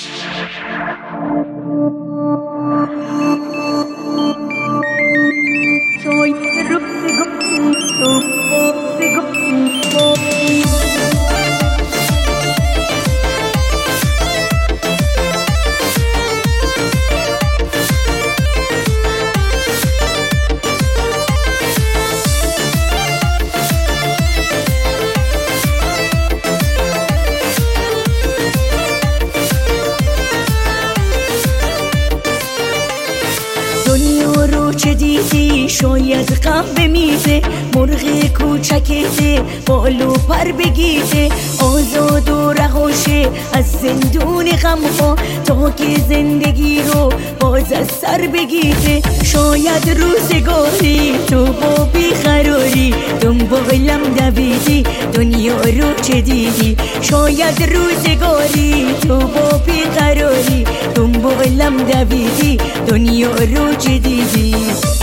دنیا رو چه دیدی؟ شاید قهوه میزه، مرغ کوچکته بال و پر بگیره، آزاد و رهاشه از زندون غمها تا که زندگی رو باز از سر بگیره. شاید روزگاری تو با بیقراری دنبالم دویدی، دنیا رو چه دیدی؟ شاید روزگاری تو با بیقراری دنبالم دویدی، دنیا رو چه دیدی؟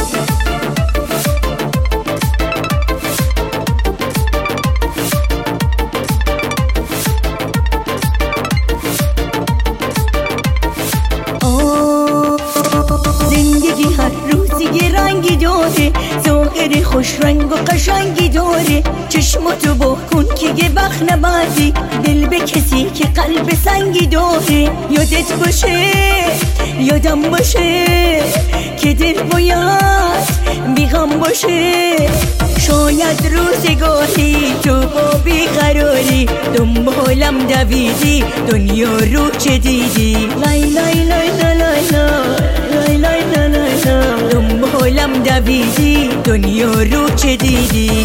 زندگی هر روزی یه رنگی داره، ظاهر خوش رنگ و قشنگی داره. چشماتو با کن که یه وقت نبردی دل به کسی که قلب سنگی داره. یادت باشه یادم باشه که دل باید بیغم باشه. شاید روزگاری تو با بیقراری دنبالم دویدی، دنیا رو چه دیدی؟ لای لای لای لای لای لای لای لای دنبالم دویدی، دنیا رو چه دیدی؟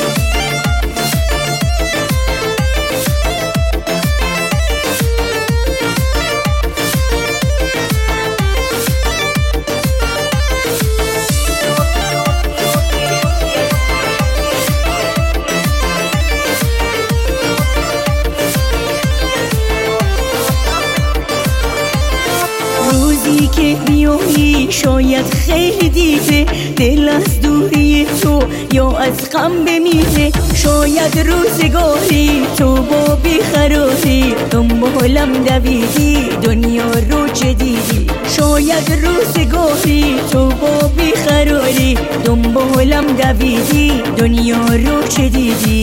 روزی که میایی شاید خیلی دیره، دل از دوری تو یا از غم بمیره. شاید روزگاری تو با بیقراری دنبالم دویدی، دنیا رو چه دیدی؟ شاید روزگاری تو با بیقراری دنبالم دویدی، دنیا رو چه دیدی؟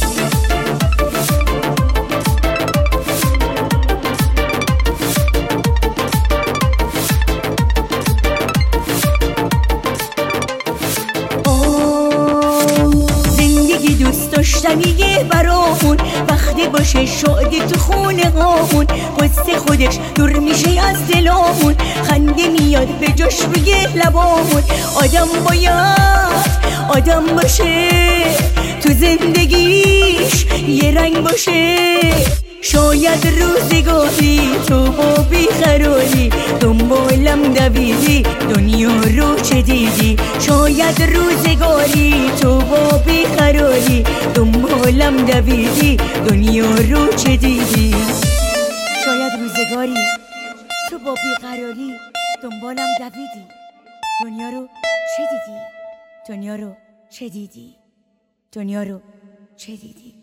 دوست داشتنیه برامون، وقتی باشه شادی تو خونه هامون. قصه خودش دور میشه از دلامون، خنده میاد به جاش روی لبامون. آدم باید آدم باشه تو زندگیش یه رنگ باشه. شاید روزگاری تو با بیقراری دنبالم دویدی، دنیا رو چه دیدی؟ شاید روزگاری تو با بیقراری دنبالم دویدی، دنیا رو چه دیدی؟ شاید روزگاری تو با بیقراری دنبالم دویدی، دنیا رو چه دیدی؟ دنیا رو چه دیدی؟ دنیا رو چه دیدی؟